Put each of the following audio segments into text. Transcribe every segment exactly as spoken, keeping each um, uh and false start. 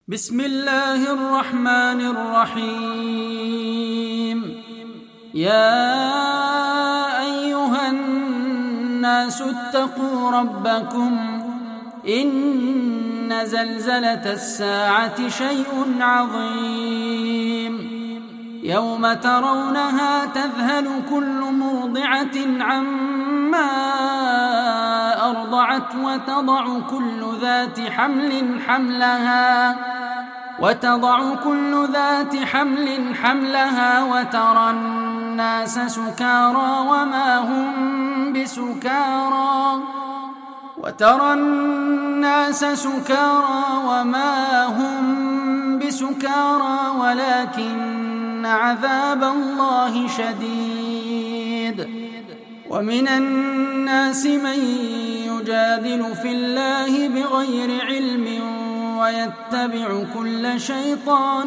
بسم الله الرحمن الرحيم. يا أيها الناس اتقوا ربكم إن زلزلة الساعة شيء عظيم يوم ترونها تذهل كل مرضعة عما أرضعت وتضع كل ذات حمل حملها وتضع كل ذات حمل حملها وترى الناس سكارى وما هم بسكارى وترى الناس سكارى وما هم بسكارى ولكن عذاب الله شديد. ومن الناس من يجادل في الله بغير علم ويتبع كل شيطان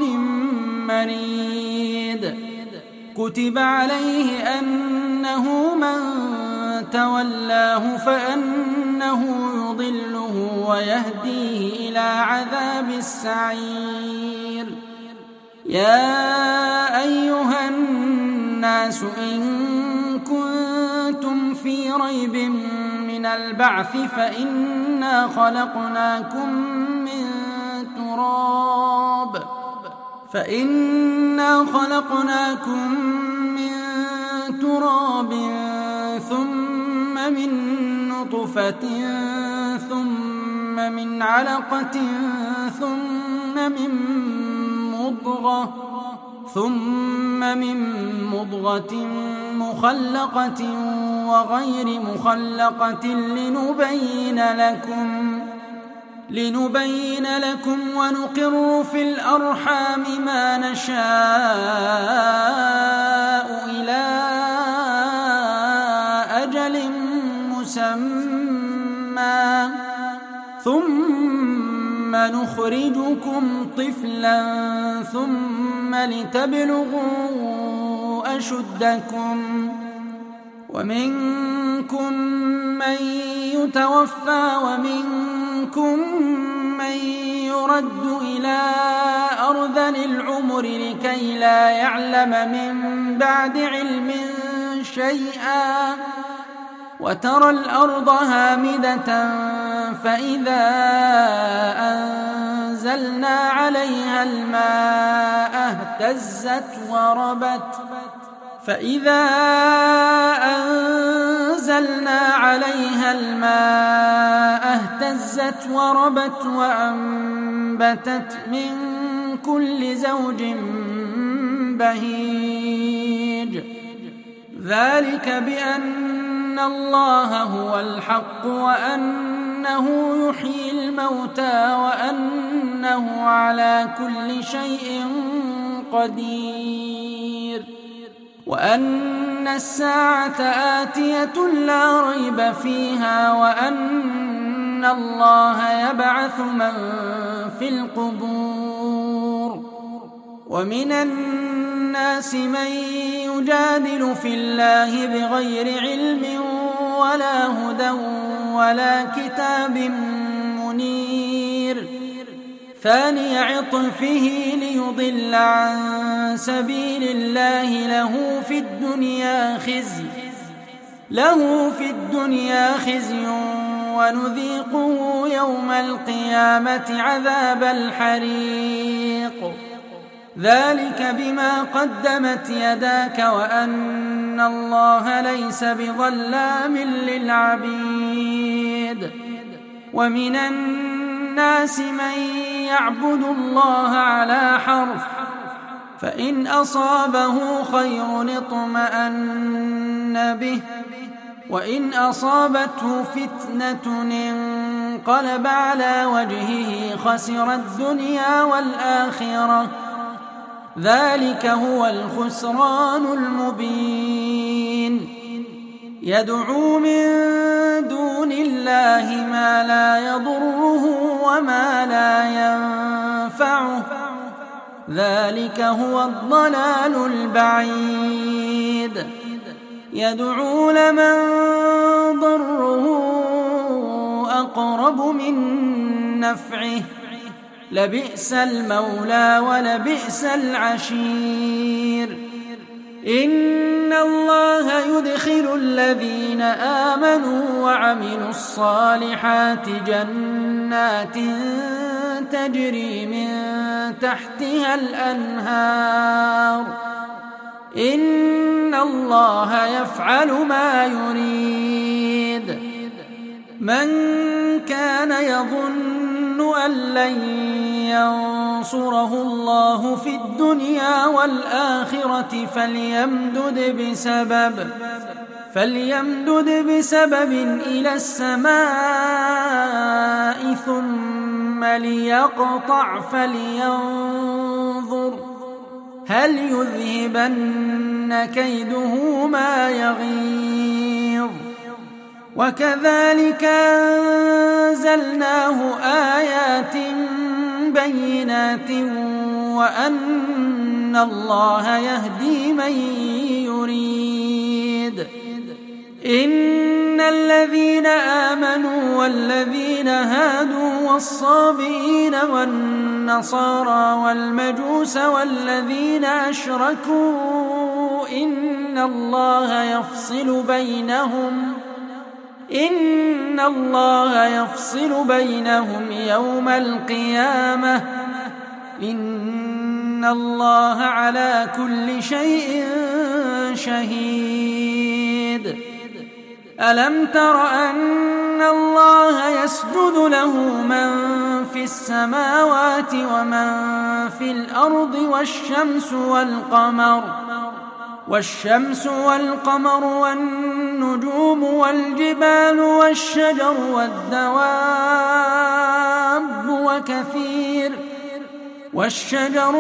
مريد. كتب عليه أنه من تولاه فأنه يضله ويهديه إلى عذاب السعير. يا أيها الناس إن كنتم في ريب من البعث فإنا خلقناكم من تراب فإنا خلقناكم من تراب ثم من نطفة ثم من علقة ثم من مضغة ثم من مضغة مخلقة وغير مخلقة لنبين لكم لنبين لكم ونقر في الأرحام ما نشاء إلى أجل مسمى ثم نخرجكم طفلا ثم لتبلغوا أشدكم ومنكم من يتوفى ومنكم من يرد إلى أرذل العمر لكي لا يعلم من بعد علم شيئا. وترى الأرض هامدة فإذا أنزلنا عليها الماء اهتزت وربت فإذا أنزلنا عليها الماء اهتزت وربت وأنبتت من كل زوج بهيج. ذلك بأن الله هو الحق وأنه يحيي الموتى وأنه على كل شيء قدير وأن الساعة آتية لا ريب فيها وأن الله يبعث من في القبور. ومن الناس من يجادل في الله بغير علم ولا هدى ولا كتاب منير. ثاني عطفه ليضل عن سبيل الله له في الدنيا خزي له في الدنيا خزي ونذيقه يوم القيامة عذاب الحريق. ذلك بما قدمت يداك وأن الله ليس بظلام للعبيد. ومن الناس من يعبد الله على حرف فإن أصابه خير اطمأن به وإن أصابته فتنة انقلب على وجهه خسر الدنيا والآخرة. ذلك هو الخسران المبين. يدعو من دون الله ما لا يضره وما لا ينفعه. ذلك هو الضلال البعيد. يدعو لمن ضره أقرب من نفعه لبئس المولى ولبئس العشير. إن الله يدخل الذين آمنوا وعملوا الصالحات جنات تجري من تحتها الأنهار. إن الله يفعل ما يريد. من كان يظن أن لن ينصره الله في الدنيا والآخرة فليمدد بسبب فليمدد بسبب إلى السماء ثم ليقطع فلينظر هل يذهبن كيده ما يغيظ. وكذلك أنزلناه آيات بينات وأن الله يهدي من يريد. إن الذين آمنوا والذين هادوا والصابئين والنصارى والمجوس والذين أشركوا إن الله يفصل بينهم إن الله يفصل بينهم يوم القيامة إن الله على كل شيء شهيد. ألم تر أن الله يسجد له من في السماوات ومن في الأرض والشمس والقمر والشمس والقمر والنجوم والجبال والشجر والدواب وكثير والشجر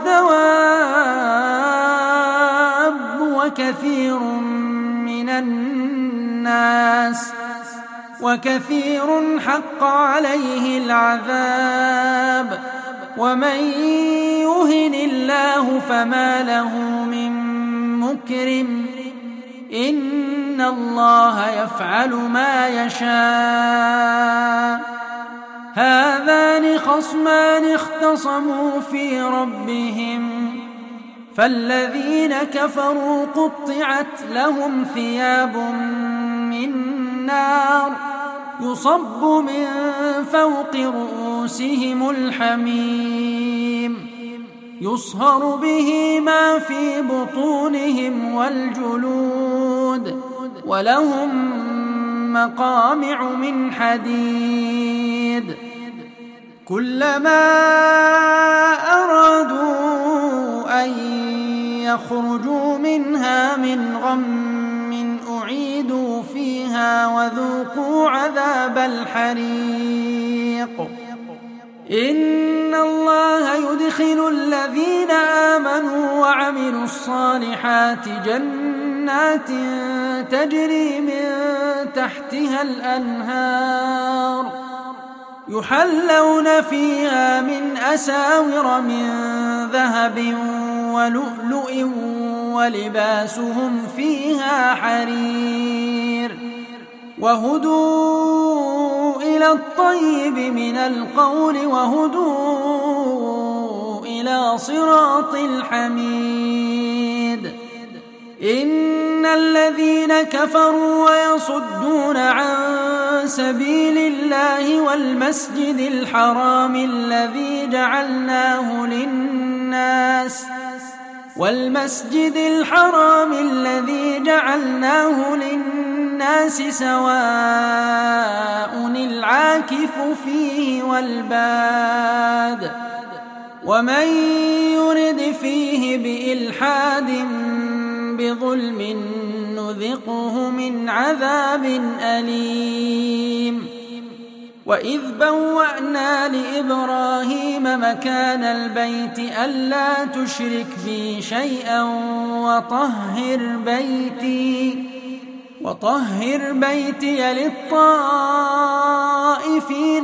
والدواب وكثير من الناس وكثير حق عليه العذاب. ومن يهن الله فما له من مكرم. إن الله يفعل ما يشاء. هذان خصمان اختصموا في ربهم فالذين كفروا قطعت لهم ثياب من نار يصب من فوق رؤوسهم الحميم يصهر به ما في بطونهم والجلود ولهم مقامع من حديد. كلما أرادوا أن يخرجوا منها من غم أعيدوا فيها وذوقوا عذاب الحريق. إن الله يدخل الذين آمنوا وعملوا الصالحات جنات تجري من تحتها الأنهار يحلون فيها من أساور من ذهب ولؤلؤ ولباسهم فيها حرير وهدوا إلى الطيب من القول وهدوا إلى صراط الحميد. إن الذين كفروا ويصدون عن سبيل الله والمسجد الحرام الذي جعلناه للناس والمسجد الحرام الذي جعلناه للناس سواء العاكف فيه والباد ومن يرد فيه بإلحاد بظلم نذقه من عذاب أليم. وإذ بوأنا لإبراهيم مكان البيت ألا تشرك بي شيئا وطهر بيتي وطهر بيتي للطائفين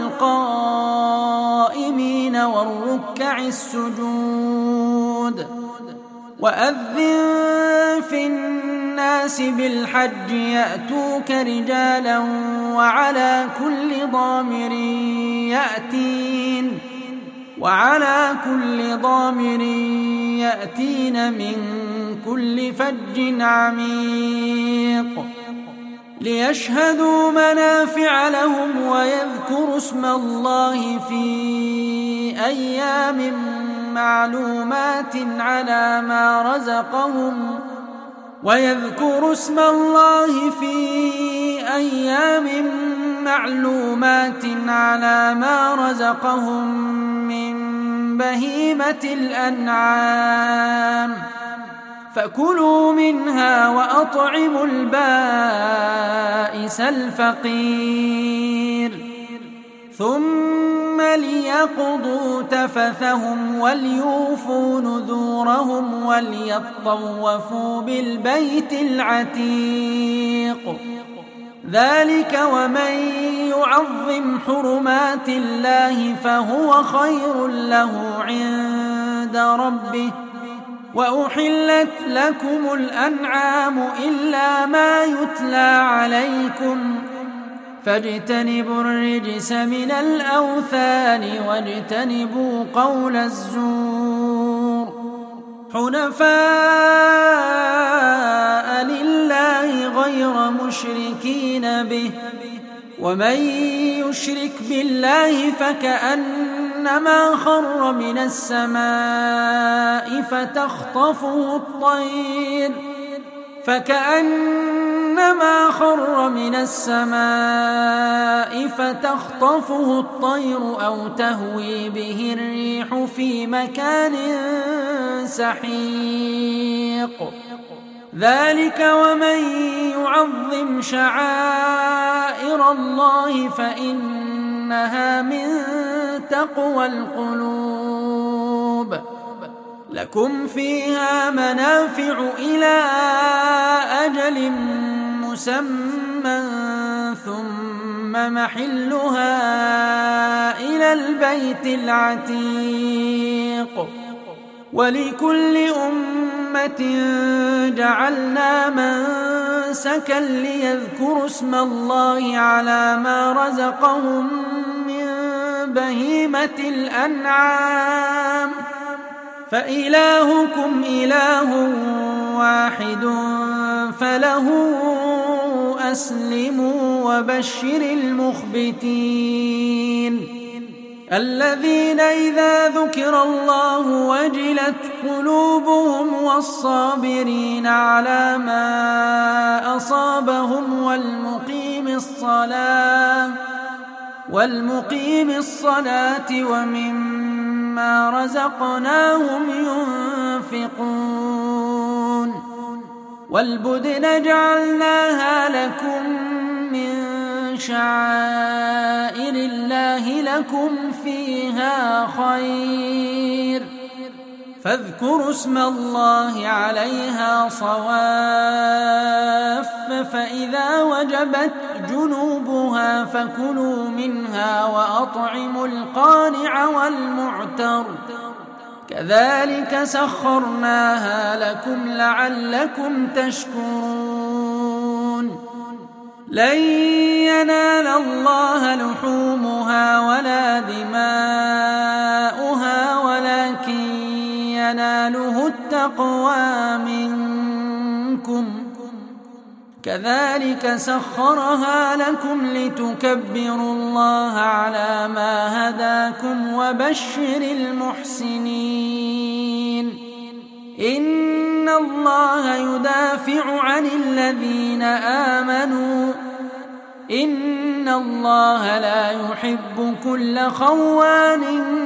والقائمين والركع السجود. وأذن في الناس بالحج يأتوك رجالا وعلى كل ضامر يأتين وعلى كل ضامر يأتين من كل فج عميق ليشهدوا منافع لهم ويذكروا اسم الله في أيام معلومات على ما رزقهم ويذكروا اسم الله في أيام معلومات على ما رزقهم من بهيمة الأنعام فكلوا منها وأطعموا البائس الفقير ثم ليقضوا تفثهم وليوفوا نذورهم وليطوفوا بالبيت العتيق ذلك ومن يعظم حرمات الله فهو خير له عند ربه وأحلت لكم الأنعام إلا ما يتلى عليكم فاجتنبوا الرجس من الأوثان واجتنبوا قول الزور حنفاء لله غير مشركين به ومن يشرك بالله فكأنما خر من السماء فتخطفه الطير فكأنما خر من السماء فتخطفه الطير أو تهوي به الريح في مكان سحيق ذلك ومن يعظم شعائر الله فإنها من تقوى القلوب لكم فيها منافع إلى أجل مسمى ثم محلها إلى البيت العتيق ولكل أمة جعلنا منسكا ليذكروا اسم الله على ما رزقهم من بهيمة الأنعام فإلهكم إله واحد فله أسلموا وبشر المخبتين الذين إذا ذكر الله وجلت قلوبهم والصابرين على ما أصابهم والمقيم الصلاة والمقيم الصلاة ومما رزقناهم ينفقون والبدن جعلناها لكم من شعائر الله لكم فيها خير فاذكروا اسم الله عليها صواف فإذا وجبت جنوبها فكلوا منها وأطعموا القانع والمعتر كذلك سخرناها لكم لعلكم تشكرون لن ينال الله لحومها ولا دماؤها ولكن يناله التقوى منكم كذلك سخرها لكم لتكبروا الله على ما هداكم وبشر المحسنين إن الله يدافع عن الذين آمنوا إن الله لا يحب كل خوان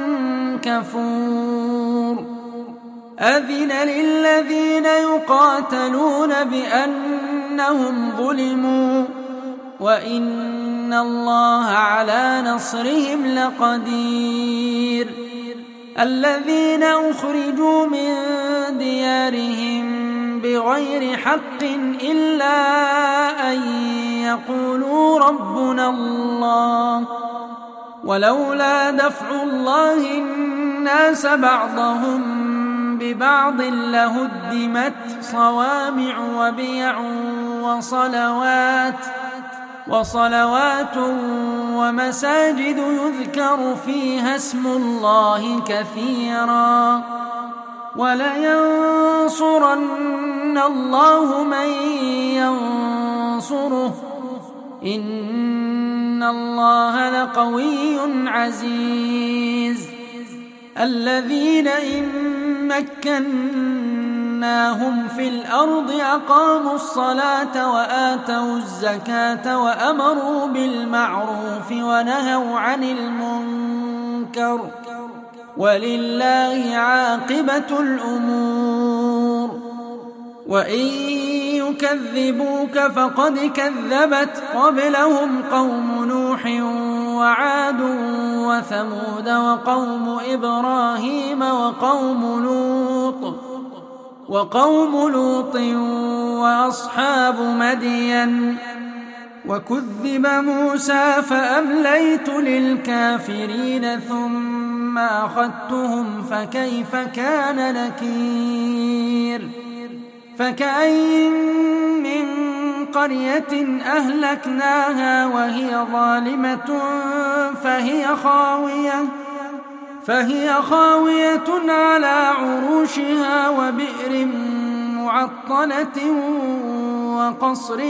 كفور أذن للذين يقاتلون بأنهم ظلموا وإن الله على نصرهم لقدير الذين أخرجوا من ديارهم بغير حق إلا أن يقولوا ربنا الله ولولا دفع الله الناس بعضهم ببعض لهدمت صوامع وبيع وصلوات وصلوات ومساجد يذكر فيها اسم الله كثيرا ولينصرن الله من ينصره إن الله لقوي عزيز الذين إن مكناهم في الأرض أقاموا الصلاة وآتوا الزكاة وأمروا بالمعروف ونهوا عن المنكر ولله عاقبة الأمور وإن يكذبوك فقد كذبت قبلهم قوم نوح وعاد وثمود وقوم إبراهيم وقوم لوط وقوم لوط وأصحاب مدين وكذب موسى فأمليت للكافرين ثم أخذتهم فكيف كان نكير فكأين من قرية أهلكناها وهي ظالمة فهي خاوية فهي خاوية على عروشها وبئر معطلة وقصر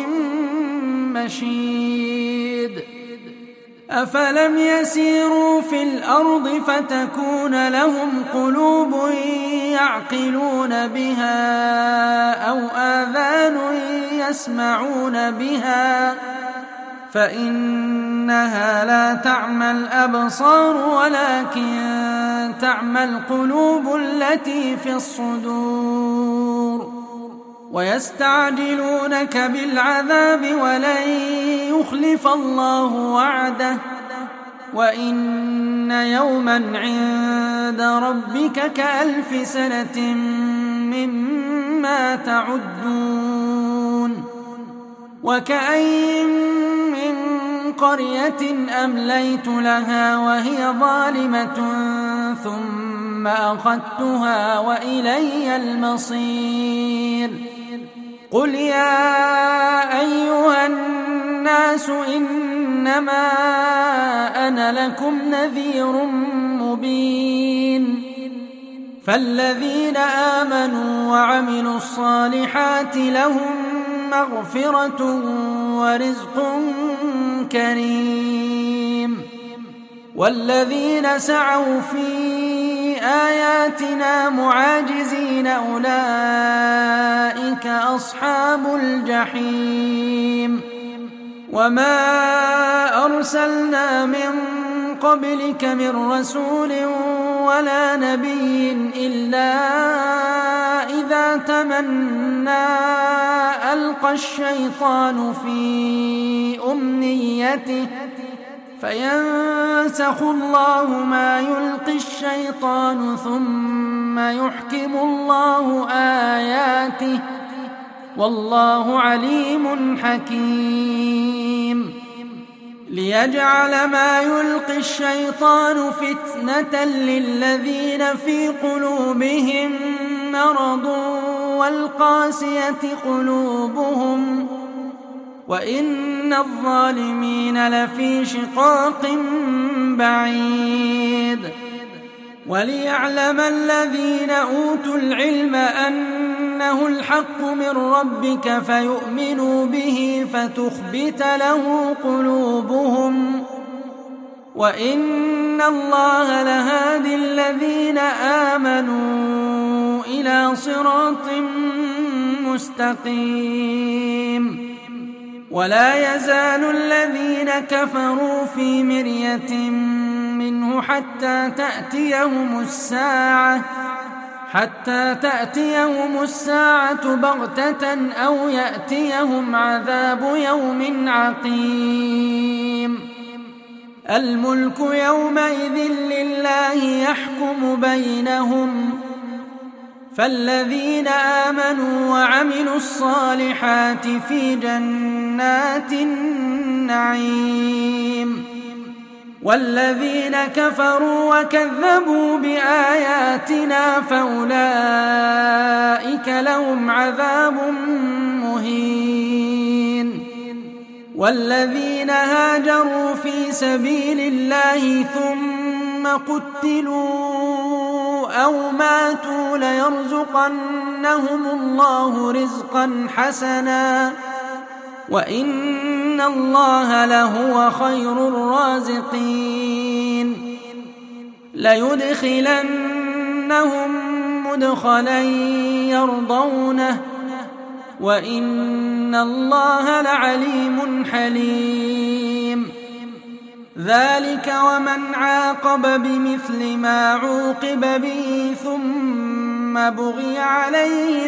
مشيد أفلم يسيروا في الأرض فتكون لهم قلوب يعقلون بها أو آذان يسمعون بها فإنها لا تعمى الأبصار ولكن تعمى القلوب التي في الصدور ويستعجلونك بالعذاب ولن يخلف الله وعده وإن يوما عند ربك كألف سنة مما تعدون وكأين من قرية أمليت لها وهي ظالمة ثم أخذتها وإلي المصير قل يا أيها الناس إنما أنا لكم نذير مبين فالذين آمنوا وعملوا الصالحات لهم مغفرة ورزق كريم والذين سعوا في آياتنا معاجزين أولئك أصحاب الجحيم وما أرسلنا من قبلك من رسول ولا نبي إلا إذا تمنى ألقى الشيطان في أمنيته فينسخ الله ما يلقي الشيطان ثم يحكم الله آياته والله عليم حكيم ليجعل ما يلقي الشيطان فتنة للذين في قلوبهم مرض والقاسية قلوبهم وإن الظالمين لفي شقاق بعيد وليعلم الذين أوتوا العلم أنه الحق من ربك فيؤمنوا به فتخبت له قلوبهم وإن الله لهادي الذين آمنوا إلى صراط مستقيم ولا يزال الذين كفروا في مرية منه حتى تأتيهم الساعة حتى تأتيهم الساعة بغتة أو يأتيهم عذاب يوم عقيم الملك يومئذ لله يحكم بينهم فالذين آمنوا وعملوا الصالحات في جنات النعيم والذين كفروا وكذبوا بآياتنا فأولئك لهم عذاب مهين والذين هاجروا في سبيل الله ثم قتلوا أو ماتوا ليرزقنهم الله رزقا حسنا وإن الله لهو خير الرازقين ليدخلنهم مدخلا يرضونه وإن الله لعليم حليم ذلك ومن عاقب بمثل ما عوقب به ثم بغي عليه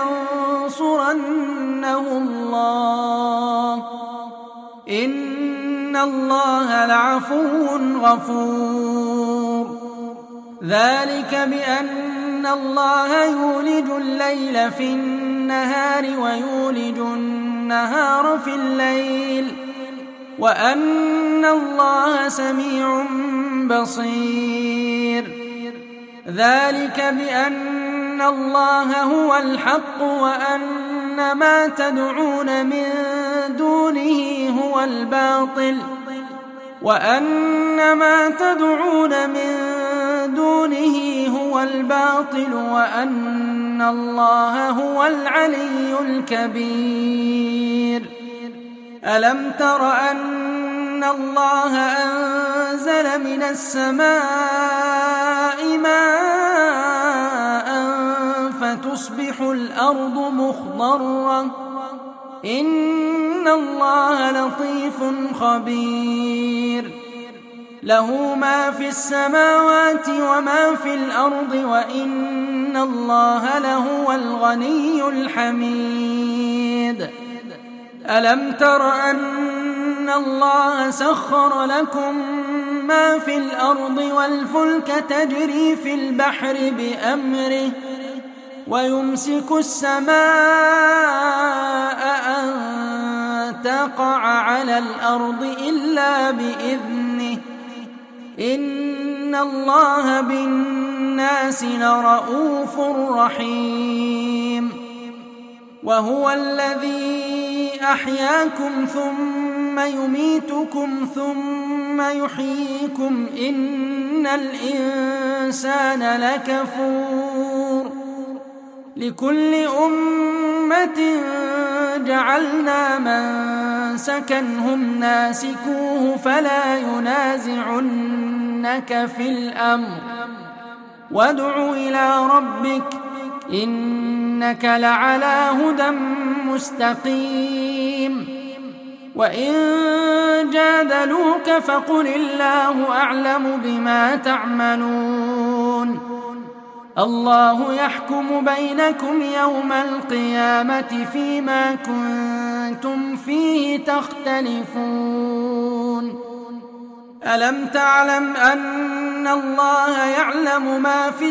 لينصرنه الله إن الله لعفو غفور ذلك بأن الله يولج الليل في النهار ويولج النهار في الليل وأن الله سميع بصير ذلك بأن الله هو الحق وأن ما تدعون من دونه هو الباطل وأن ما تدعون من دونه هو الباطل وأن الله هو العلي الكبير ألم تر أن الله أنزل من السماء ماء فتصبح الأرض مخضرة إن الله لطيف خبير له ما في السماوات وما في الأرض وإن الله لهو الغني الحميد ألم تر أن الله سخر لكم ما في الأرض والفلك تجري في البحر بأمره ويمسك السماء أن تقع على الأرض إلا بإذنه إن الله بالناس لرؤوف رحيم وهو الذي أحياكم ثم يميتكم ثم يحييكم إن الإنسان لكفور لكل أمة جعلنا منسكا هم ناسكوه فلا ينازعنك في الأمر وادع إلى ربك إنك لعلى هدى مستقيم وإن جادلوك فقل الله أعلم بما تعملون الله يحكم بينكم يوم القيامة فيما كنتم فيه تختلفون ألم تعلم أن الله يعلم ما في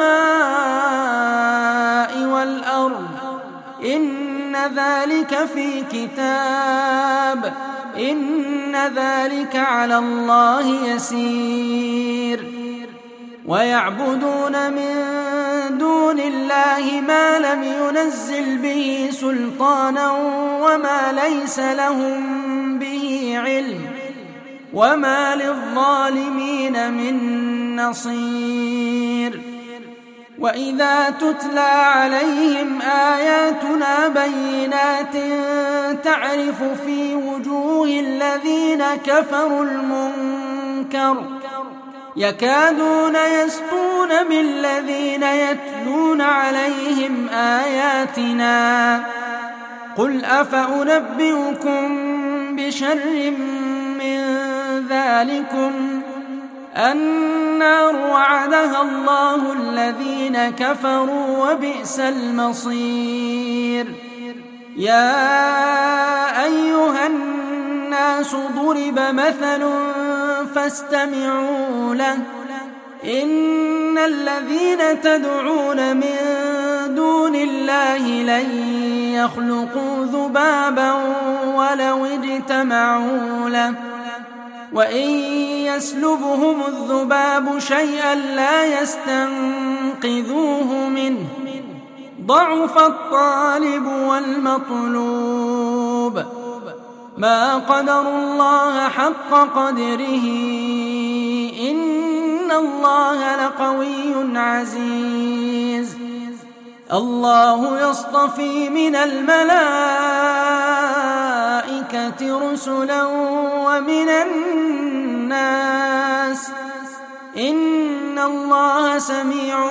السماء والأرض إن ذلك في كتاب إن ذلك على الله يسير ويعبدون من دون الله ما لم ينزل به سلطانا وما ليس لهم به علم وما للظالمين من نصير وإذا تتلى عليهم آياتنا بينات تعرف في وجوه الذين كفروا المنكر يكادون يسطون بالذين يتلون عليهم آياتنا قل أفأنبئكم بشر من ذلكم النار وعدها الله الذين كفروا وبئس المصير يا أيها الناس ضرب مثل فاستمعوا له إن الذين تدعون من دون الله لن يخلقوا ذبابا ولو اجتمعوا له وإن يسلبهم الذباب شيئا لا يستنقذوه منه ضعف الطالب والمطلوب ما قدروا الله حق قدره إن الله لقوي عزيز. الله يصطفي من الملائكة رسلا ومن الناس إن الله سميع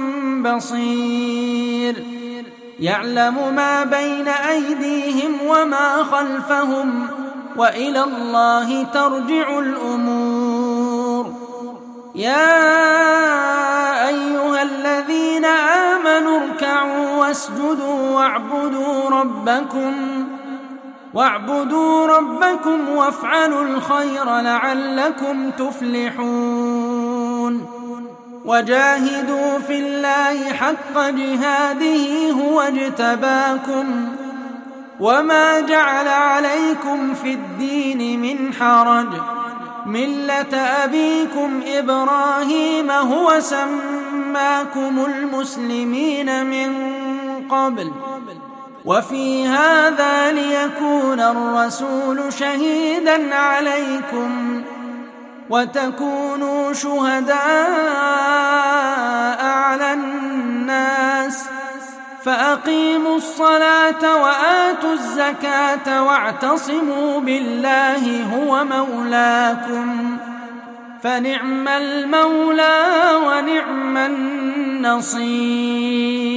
بصير. يعلم ما بين أيديهم وما خلفهم وإلى الله ترجع الأمور. يا أيها الذين آمنوا اركعوا واسجدوا واعبدوا ربكم واعبدوا ربكم وافعلوا الخير لعلكم تفلحون. وجاهدوا في الله حق جهاده هو اجتباكم وما جعل عليكم في الدين من حرج ملة أبيكم إبراهيم هو سماكم المسلمين من قبل وفي هذا ليكون الرسول شهيدا عليكم وتكونوا شهداء على الناس فأقيموا الصلاة وآتوا الزكاة واعتصموا بالله هو مولاكم فنعم المولى ونعم النصير.